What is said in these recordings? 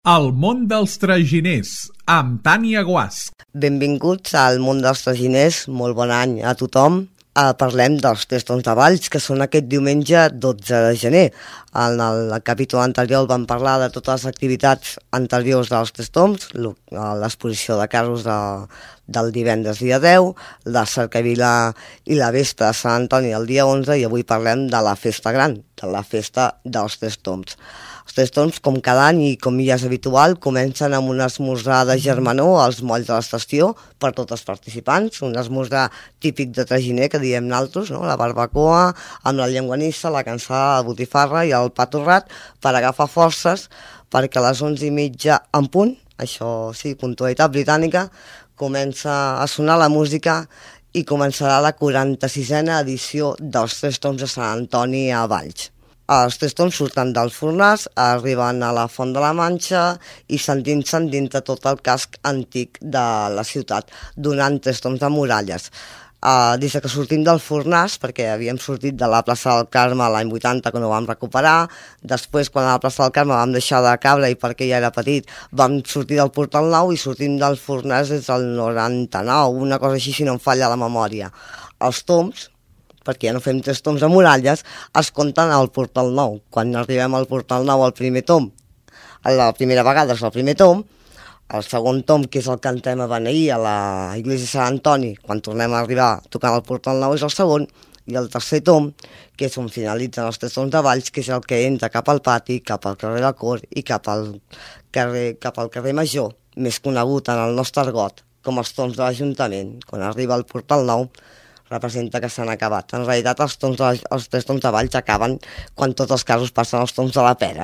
El món dels traginers, amb Tània Guasch. Benvinguts al món dels traginers, molt bon any a tothom. Parlem dels Testons de Valls, que són aquest diumenge 12 de gener. En el capítol anterior vam parlar de totes les activitats anteriors dels Testons, l'exposició de carros del divendres dia 10, la cercavila i la vespra de Sant Antoni el dia 11, i avui parlem de la festa gran, de la festa dels Testons. Els Testons, com cada any i com ja és habitual, comencen amb un esmorzar de germanor als molls de l'estació per tots els participants, un esmorzar típic de traginer que diem naltros, no? La barbacoa amb la llonganissa, la cansada, la botifarra i el pa torrat per agafar forces perquè a les 11:30 en punt, això sí, puntualitat britànica, comença a sonar la música i començarà la 46a edició dels Testons de Sant Antoni a Valls. Els Testons surten del Fornàs, arriben a la Font de la Manxa i s'endinsen dintre tot el casc antic de la ciutat, donant Testons de muralles. Des que sortim del Fornàs, perquè havíem sortit de la plaça del Carme l'any 80 quan ho vam recuperar, després quan a la plaça del Carme vam deixar de caure i perquè ja era petit vam sortir del Portal Nou i sortim del Fornàs des del 99, una cosa així si no em falla la memòria. Els toms, perquè ja no fem Testons de muralles, es compten al Portal Nou. Quan arribem al Portal Nou al primer tom, la primera vegada és el primer tom, el segon tom, que és el que entrem a beneir a la Iglesia de Sant Antoni, quan tornem a arribar tocant al Portal Nou és el segon, i el tercer tom, que és on finalitzen els Testons de Valls, que és el que entra cap al pati, cap al carrer de Cor i cap al carrer Major, més conegut en el nostre argot com els toms de l'Ajuntament. Quan arriba al Portal Nou representa que s'han acabat. En realitat els Testons de Valls acaben quan tots els carros passen als toms de la Pera.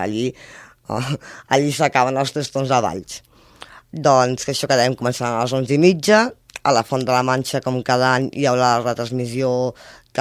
Allí s'acaben els Testons de Valls. Doncs que això quedem començant a les 11:30. A la Font de la Manxa, com cada any, hi haurà la retransmissió que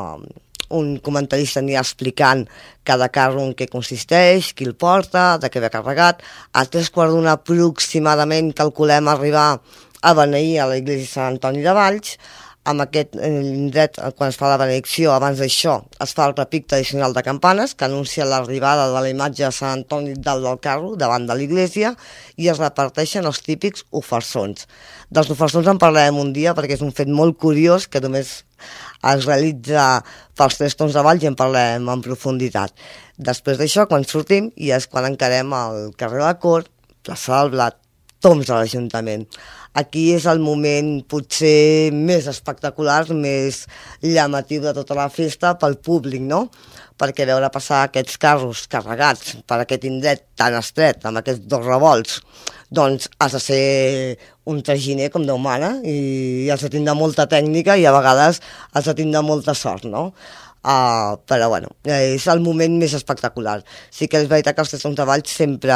un comentarista anirà explicant cada carro en què consisteix, qui el porta, de què ve carregat. A 3:15 aproximadament calculem arribar a beneir a la Iglesia de Sant Antoni de Valls. Amb aquest indret, quan es fa la benedicció, abans d'això es fa el repic tradicional de campanes que anuncia l'arribada de la imatge de Sant Antoni dalt del carro, davant de l'església, i es reparteixen els típics ofersons. Dels ofersons en parlarem un dia perquè és un fet molt curiós que només es realitza pels Testons de Valls i en parlarem en profunditat. Després d'això, quan sortim, i és quan encarem el carrer de la Cort, plaça del Blat, toms de l'Ajuntament. Aquí és el moment potser més espectacular, més llamatiu de tota la festa pel públic, no? Perquè veure passar aquests carros carregats per aquest indret tan estret, amb aquests dos revolts, doncs has de ser un traginer com Déu mana i has de tindre molta tècnica i a vegades has de tindre molta sort, no? Però bueno, és el moment més espectacular. Sí que és veritat que els Testons de Valls sempre,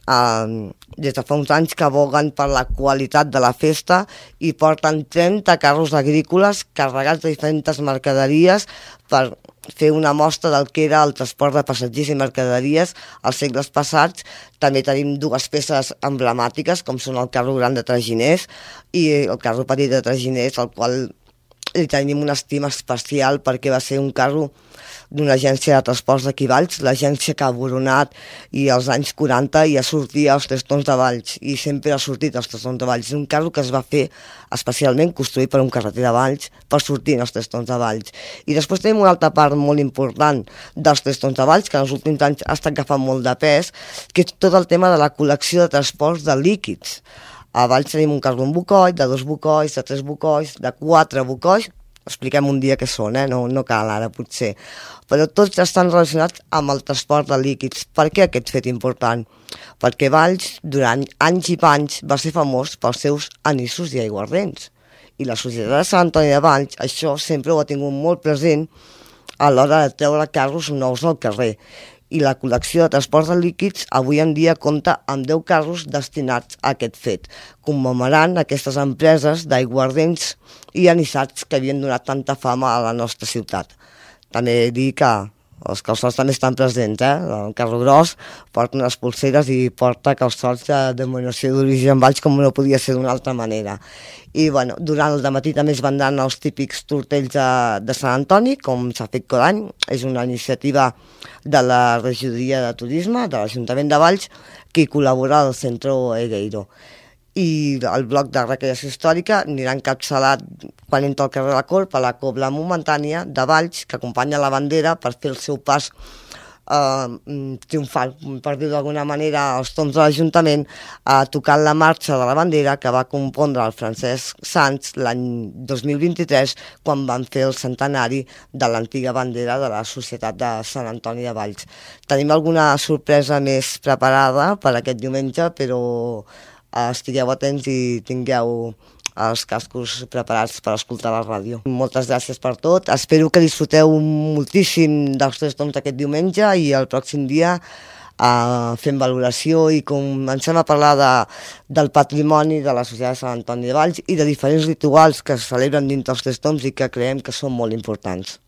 des de fa uns anys, que aboguen per la qualitat de la festa i porten 30 carros agrícoles carregats de diferents mercaderies per fer una mostra del que era el transport de passatgers i mercaderies als segles passats. També tenim dues peces emblemàtiques, com són el carro gran de traginers i el carro petit de traginers, al qual li tenim una estima especial perquè va ser un carro d'una agència de transports d'aquí Valls, l'agència que ha Boronat, i als anys 40 ja sortia als Testons de Valls, i sempre ha sortit als Testons de Valls. És un carro que es va fer especialment construït per un carreter de Valls per sortir als Testons de Valls. I després tenim una altra part molt important dels Testons de Valls, que en els últims anys ha estat agafant molt de pes, que és tot el tema de la col·lecció de transports de líquids. A Valls tenim un carro amb bucoll, de 2 bucolls, de 3 bucolls, de 4 bucolls, expliquem un dia què són, no cal ara potser, però tots estan relacionats amb el transport de líquids. Per què aquest fet important? Perquè Valls, durant anys i panys, va ser famós pels seus anissos i aiguardents, i la Societat de Sant Antoni de Valls això sempre ho ha tingut molt present a l'hora de treure carros nous al carrer. I la col·lecció de transports de líquids avui en dia compta amb 10 carros destinats a aquest fet, commemorant aquestes empreses d'aiguardents i anissats que havien donat tanta fama a la nostra ciutat. També dir que Els calçots també estan presents, El carro gros porta unes polseres i porta calçots de denominació d'origen Valls, com no podia ser d'una altra manera. I bueno, durant el dematí també es van anar els típics tortells de Sant Antoni, com s'ha fet cada any. És una iniciativa de la regidoria de turisme, de l'Ajuntament de Valls, que hi col·labora al Centro Egueiro. I el bloc de recreació històrica anirà encapçalat quan entra al carrer de la Cort per la Cobla Momentània de Valls, que acompanya la bandera per fer el seu pas triomfal, per dir d'alguna manera, als toms de l'Ajuntament, tocant la marxa de la bandera que va compondre el Francesc Sans l'any 2023, quan van fer el centenari de l'antiga bandera de la Societat de Sant Antoni de Valls. Tenim alguna sorpresa més preparada per aquest diumenge, però estigueu atents i tingueu els cascos preparats per escoltar la ràdio. Moltes gràcies per tot. Espero que disfruteu moltíssim dels 3 toms d'aquest diumenge i el pròxim dia fem valoració i comencem a parlar del patrimoni de la Societat de Sant Antoni de Valls i de diferents rituals que es celebren dins dels 3 toms i que creiem que són molt importants.